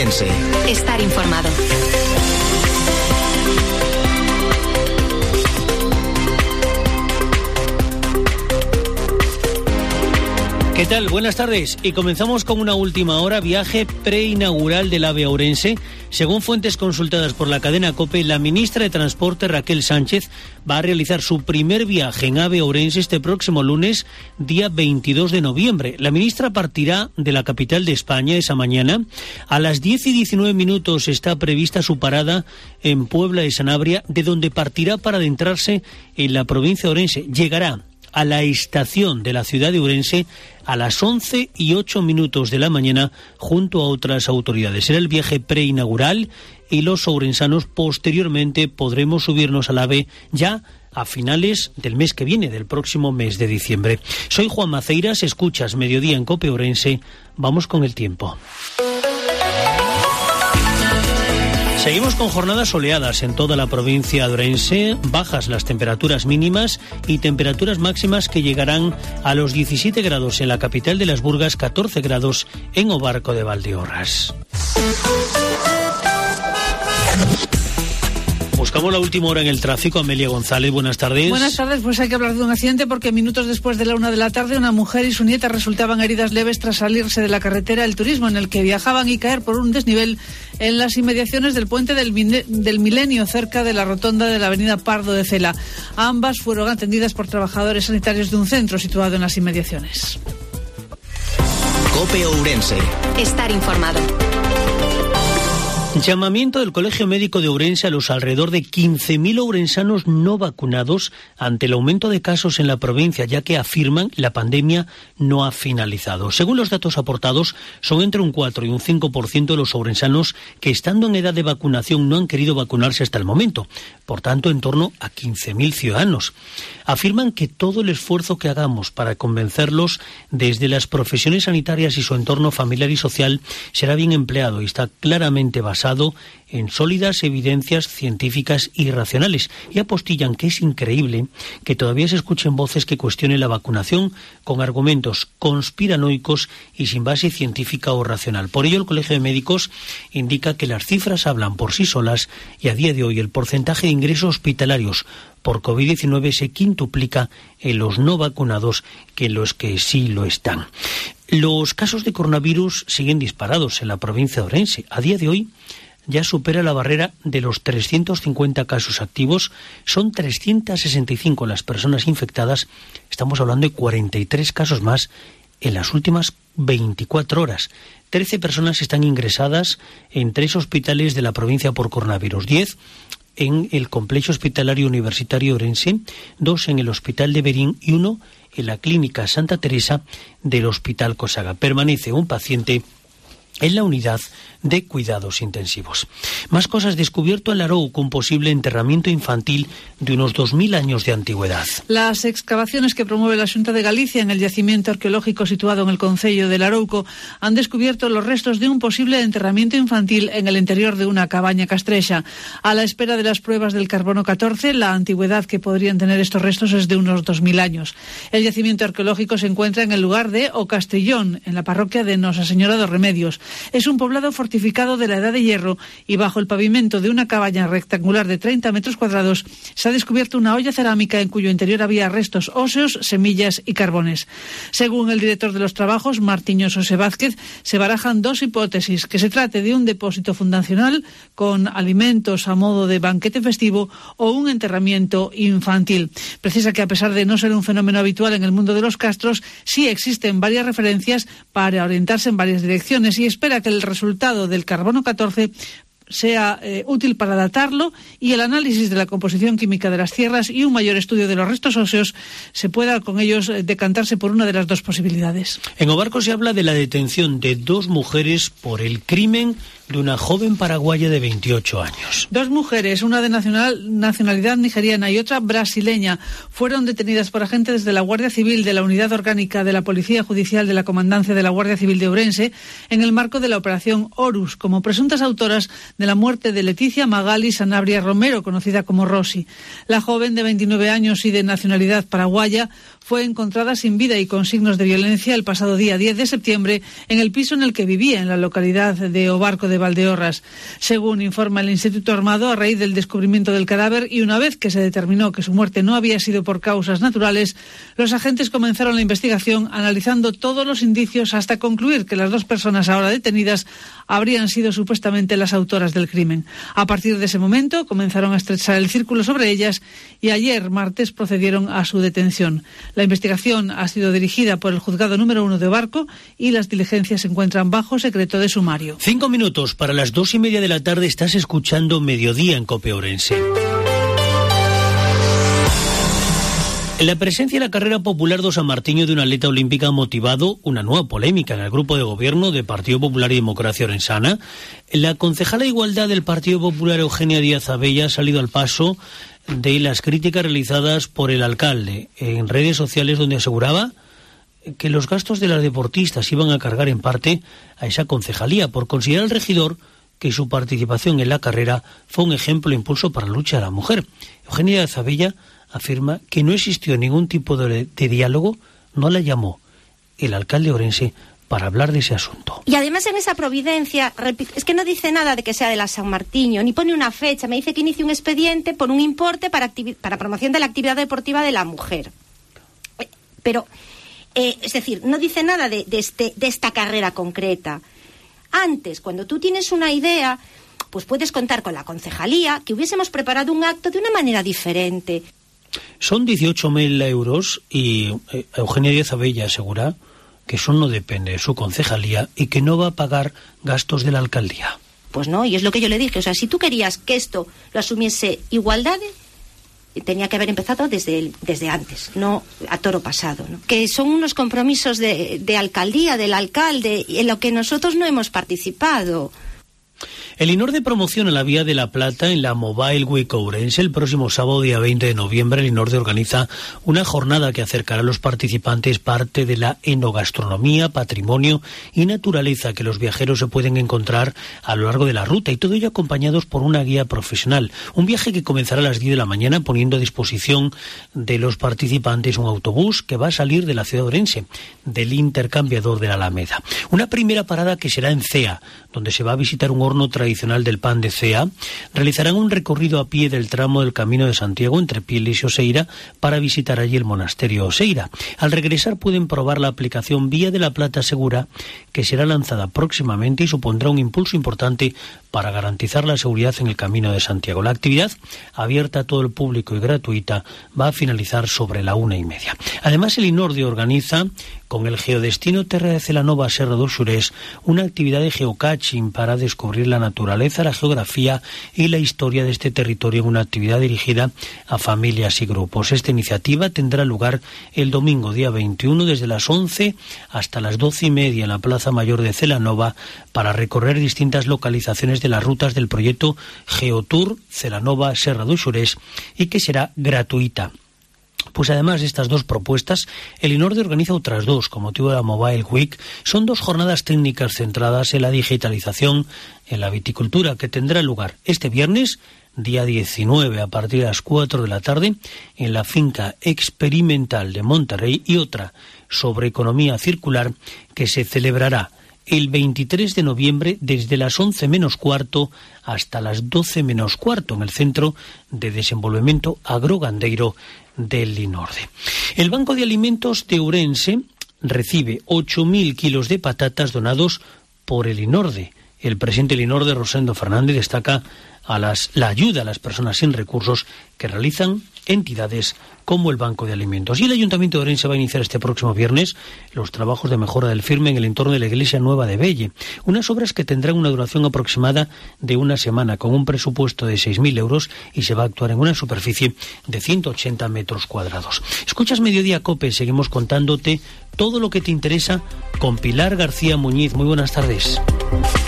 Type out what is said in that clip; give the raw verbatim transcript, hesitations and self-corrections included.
Ourense. Estar informado. ¿Qué tal? Buenas tardes. Y comenzamos con una última hora, viaje preinaugural del AVE Ourense. Según fuentes consultadas por la cadena COPE, la ministra de Transporte, Raquel Sánchez, va a realizar su primer viaje en AVE Ourense este próximo lunes, día veintidós de noviembre. La ministra partirá de la capital de España esa mañana. A las diez y diecinueve minutos está prevista su parada en Puebla de Sanabria, de donde partirá para adentrarse en la provincia de Ourense. Llegará a la estación de la ciudad de Ourense a las once y ocho minutos de la mañana junto a otras autoridades. Será el viaje preinaugural y los ourensanos posteriormente podremos subirnos al AVE ya a finales del mes que viene, del próximo mes de diciembre. Soy Juan Maceiras, escuchas Mediodía en COPE Ourense. Vamos con el tiempo. Seguimos con jornadas soleadas en toda la provincia de Ourense, bajas las temperaturas mínimas y temperaturas máximas que llegarán a los diecisiete grados en la capital de las Burgas, catorce grados en Obarco de Valdeorras. Buscamos la última hora en el tráfico. Amelia González, buenas tardes. Buenas tardes, pues hay que hablar de un accidente porque minutos después de la una de la tarde una mujer y su nieta resultaban heridas leves tras salirse de la carretera del turismo en el que viajaban y caer por un desnivel en las inmediaciones del puente del, del Milenio, cerca de la rotonda de la avenida Pardo de Cela. Ambas fueron atendidas por trabajadores sanitarios de un centro situado en las inmediaciones. COPE Ourense. Estar informado. Llamamiento del Colegio Médico de Ourense a los alrededor de quince mil ourensanos no vacunados ante el aumento de casos en la provincia, ya que afirman la pandemia no ha finalizado. Según los datos aportados, son entre un cuatro y un cinco por ciento de los ourensanos que, estando en edad de vacunación, no han querido vacunarse hasta el momento. Por tanto, en torno a quince mil ciudadanos. Afirman que todo el esfuerzo que hagamos para convencerlos desde las profesiones sanitarias y su entorno familiar y social será bien empleado y está claramente basado en sólidas evidencias científicas y racionales, y apostillan que es increíble que todavía se escuchen voces que cuestionen la vacunación con argumentos conspiranoicos y sin base científica o racional. Por ello, el Colegio de Médicos indica que las cifras hablan por sí solas y a día de hoy el porcentaje de ingresos hospitalarios por COVID diecinueve se quintuplica en los no vacunados que en los que sí lo están. Los casos de coronavirus siguen disparados en la provincia de Ourense. A día de hoy ya supera la barrera de los trescientos cincuenta casos activos. Son trescientas sesenta y cinco las personas infectadas. Estamos hablando de cuarenta y tres casos más en las últimas veinticuatro horas. trece personas están ingresadas en tres hospitales de la provincia por coronavirus. diez en el complejo hospitalario universitario Ourense, dos en el Hospital de Berín y uno en la Clínica Santa Teresa del Hospital Cosaga. Permanece un paciente en la unidad de cuidados intensivos. Más cosas. Descubierto en Larouco un posible enterramiento infantil de unos dos mil años de antigüedad. Las excavaciones que promueve la Xunta de Galicia en el yacimiento arqueológico situado en el concello de Larouco han descubierto los restos de un posible enterramiento infantil en el interior de una cabaña castrexa. A la espera de las pruebas del carbono catorce, la antigüedad que podrían tener estos restos es de unos dos mil años. El yacimiento arqueológico se encuentra en el lugar de O Castellón, en la parroquia de Nosa Señora dos Remedios. Es un poblado fortificado de la Edad de Hierro y bajo el pavimento de una cabaña rectangular de treinta metros cuadrados se ha descubierto una olla cerámica en cuyo interior había restos óseos, semillas y carbones. Según el director de los trabajos, Martiño Sose Vázquez, se barajan dos hipótesis: que se trate de un depósito fundacional con alimentos a modo de banquete festivo o un enterramiento infantil. Precisa que, a pesar de no ser un fenómeno habitual en el mundo de los castros, sí existen varias referencias para orientarse en varias direcciones, y espera que el resultado del carbono catorce sea eh, útil para datarlo y el análisis de la composición química de las tierras y un mayor estudio de los restos óseos se pueda con ellos eh, decantarse por una de las dos posibilidades. En Obarco se habla de la detención de dos mujeres por el crimen de una joven paraguaya de veintiocho años. Dos mujeres, una de nacional, nacionalidad nigeriana y otra brasileña, fueron detenidas por agentes de la Guardia Civil de la Unidad Orgánica de la Policía Judicial de la Comandancia de la Guardia Civil de Ourense en el marco de la Operación Horus, como presuntas autoras de la muerte de Leticia Magali Sanabria Romero, conocida como Rosy. La joven, de veintinueve años y de nacionalidad paraguaya, fue encontrada sin vida y con signos de violencia el pasado día diez de septiembre en el piso en el que vivía, en la localidad de Obarco de Valdeorras. Según informa el Instituto Armado, a raíz del descubrimiento del cadáver y una vez que se determinó que su muerte no había sido por causas naturales, los agentes comenzaron la investigación analizando todos los indicios hasta concluir que las dos personas ahora detenidas habrían sido supuestamente las autoras del crimen. A partir de ese momento comenzaron a estrechar el círculo sobre ellas y ayer, martes, procedieron a su detención. La investigación ha sido dirigida por el juzgado número uno de Obarco y las diligencias se encuentran bajo secreto de sumario. Cinco minutos para las dos y media de la tarde. Estás escuchando Mediodía en COPE Ourense. La presencia en la carrera popular do San Martiño de una atleta olímpica ha motivado una nueva polémica en el grupo de gobierno de Partido Popular y Democracia Orensana. La concejala de Igualdad del Partido Popular, Eugenia Díaz Abella, ha salido al paso de las críticas realizadas por el alcalde en redes sociales, donde aseguraba que los gastos de las deportistas iban a cargar en parte a esa concejalía, por considerar al regidor que su participación en la carrera fue un ejemplo de impulso para la lucha de la mujer. Eugenia Díaz Abella afirma que no existió ningún tipo de, de diálogo, no la llamó el alcalde orense para hablar de ese asunto. Y además en esa providencia, es que no dice nada de que sea de la San Martiño, ni pone una fecha, me dice que inicie un expediente por un importe para, para promoción de la actividad deportiva de la mujer. Pero, eh, es decir, no dice nada de, de, este, de esta carrera concreta. Antes, cuando tú tienes una idea, pues puedes contar con la concejalía, que hubiésemos preparado un acto de una manera diferente. Son dieciocho mil euros y Eugenia Díaz Abella asegura que eso no depende de su concejalía y que no va a pagar gastos de la alcaldía. Pues no, y es lo que yo le dije. O sea, si tú querías que esto lo asumiese Igualdad, tenía que haber empezado desde, el, desde antes, no a toro pasado, ¿no? Que son unos compromisos de, de alcaldía, del alcalde, en lo que nosotros no hemos participado. El INORDE promociona la Vía de la Plata en la Mobile Week Ourense. El próximo sábado, día veinte de noviembre, el INORDE organiza una jornada que acercará a los participantes parte de la enogastronomía, patrimonio y naturaleza que los viajeros se pueden encontrar a lo largo de la ruta, y todo ello acompañados por una guía profesional. Un viaje que comenzará a las diez de la mañana poniendo a disposición de los participantes un autobús que va a salir de la ciudad de Ourense, del intercambiador de la Alameda. Una primera parada que será en Cea, donde se va a visitar un horno tradicional del pan de Cea. Realizarán un recorrido a pie del tramo del Camino de Santiago entre Pieles y Oseira para visitar allí el monasterio Oseira. Al regresar pueden probar la aplicación Vía de la Plata Segura, que será lanzada próximamente y supondrá un impulso importante para garantizar la seguridad en el Camino de Santiago. La actividad, abierta a todo el público y gratuita, va a finalizar sobre la una y media. Además, el INORDE organiza, con el Geodestino Terra de Celanova Serra do Xurés, una actividad de geocaching para descubrir la naturaleza, la geografía y la historia de este territorio en una actividad dirigida a familias y grupos. Esta iniciativa tendrá lugar el domingo día veintiuno desde las once hasta las doce y media en la Plaza Mayor de Celanova para recorrer distintas localizaciones de las rutas del proyecto Geotour Celanova Serra do Xurés, y que será gratuita. Pues además de estas dos propuestas, el INORDE organiza otras dos con motivo de la Mobile Week. Son dos jornadas técnicas centradas en la digitalización en la viticultura, que tendrá lugar este viernes, día diecinueve, a partir de las cuatro de la tarde, en la finca experimental de Monterrey, y otra sobre economía circular que se celebrará el veintitrés de noviembre desde las once menos cuarto hasta las doce menos cuarto en el Centro de Desenvolvemento Agrogandeiro del INORDE. El Banco de Alimentos de Ourense recibe ocho mil kilos de patatas donados por el INORDE. El presidente del INORDE, Rosendo Fernández, destaca a las, la ayuda a las personas sin recursos que realizan entidades como el Banco de Alimentos. Y el Ayuntamiento de Ourense va a iniciar este próximo viernes los trabajos de mejora del firme en el entorno de la Iglesia Nueva de Belle. Unas obras que tendrán una duración aproximada de una semana, con un presupuesto de seis mil euros, y se va a actuar en una superficie de ciento ochenta metros cuadrados. Escuchas Mediodía COPE, seguimos contándote todo lo que te interesa con Pilar García Muñiz. Muy buenas tardes.